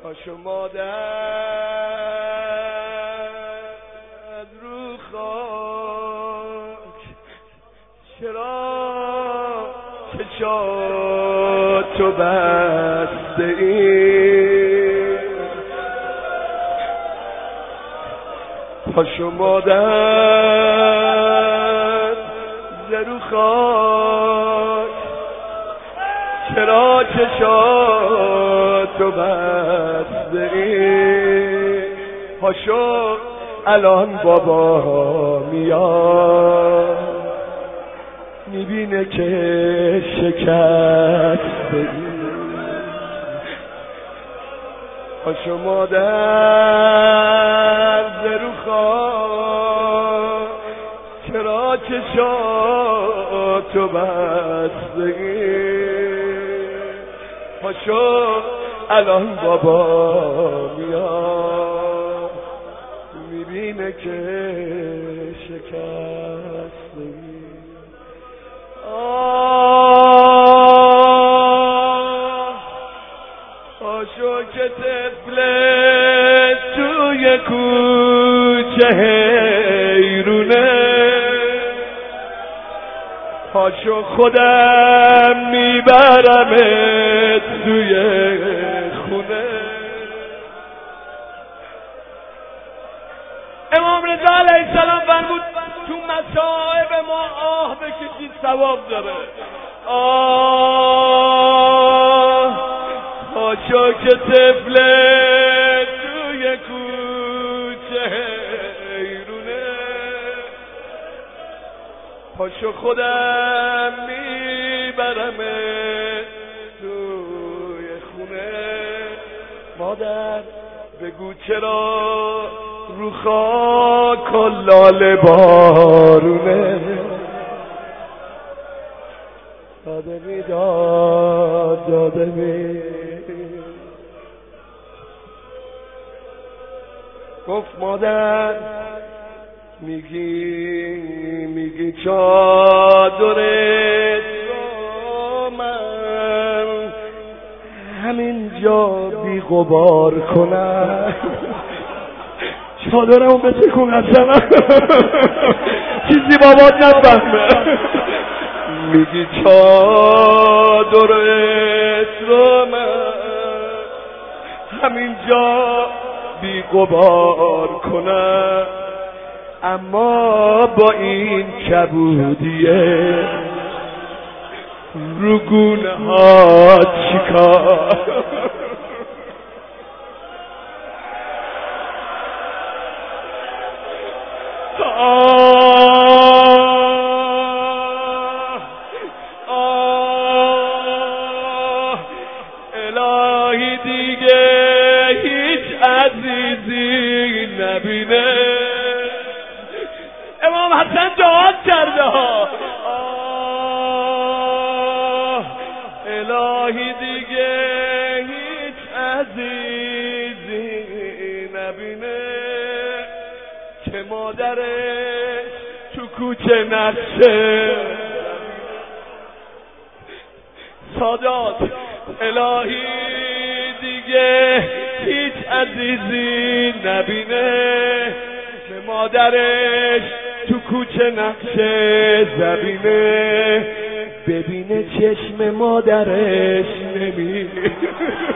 پاشو مادر رو خاک، چرا چشاتو بسته ای؟ پاشو مادر رو خاک، چرا چشاتو بسته ای؟ پاشو الان بابا میاد، میبینه که شکسته ای. پاشو مادر رو خاک، چرا چشاتو بسته ای؟ پاشو الان بابا میاد، میبینه که شکسته ای. پاشو که طفل توی کوچه حیرونه، پاشو خودم میبرمت توی خونه. امام رضا علیه السلام فرمود تو مصائب ما آه بکشید ثواب داره. پاشو که طفل توی کوچه حیرونه، پاشو خودم میبرمت توی خونه. مادر بگو چرا رو خاک و لاله بارونه؟ داده میداد داده می گفت مادر میگی چادرت رو من همینجا بی غبار کنم. چادرمو بتکن قسمم چیزی بابات نفهمه. میگی چادرت رو من همینجا بی غبار کنم، اما با این کبودیه رو گونه ها چیکار؟ الهی دیگه هیچ عزیزی نبینه. امام حسن دعا کرده ها، الهی دیگه هیچ عزیزی نبینه که مادرش تو کوچه نقشه. سادات الهی دیگه هیچ عزیزی نبینه که مادرش تو کوچه نقشه زبینه، ببینه چشم مادرش نمیره.